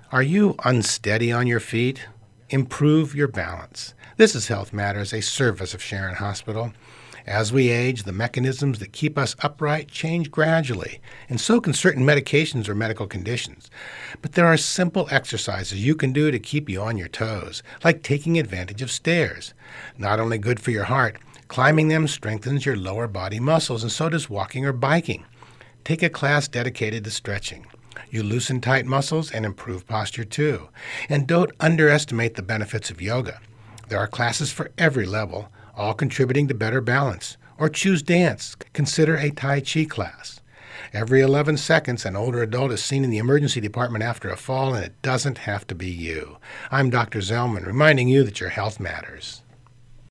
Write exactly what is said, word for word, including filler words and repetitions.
Are you unsteady on your feet? Improve your balance. This is Health Matters, a service of Sharon Hospital. As we age, the mechanisms that keep us upright change gradually, and so can certain medications or medical conditions. But there are simple exercises you can do to keep you on your toes, like taking advantage of stairs. Not only good for your heart, climbing them strengthens your lower body muscles, and so does walking or biking. Take a class dedicated to stretching. You loosen tight muscles and improve posture too. And don't underestimate the benefits of yoga. There are classes for every level, all contributing to better balance. Or choose dance. Consider a Tai Chi class. Every eleven seconds, an older adult is seen in the emergency department after a fall, and it doesn't have to be you. I'm Doctor Zellman, reminding you that your health matters.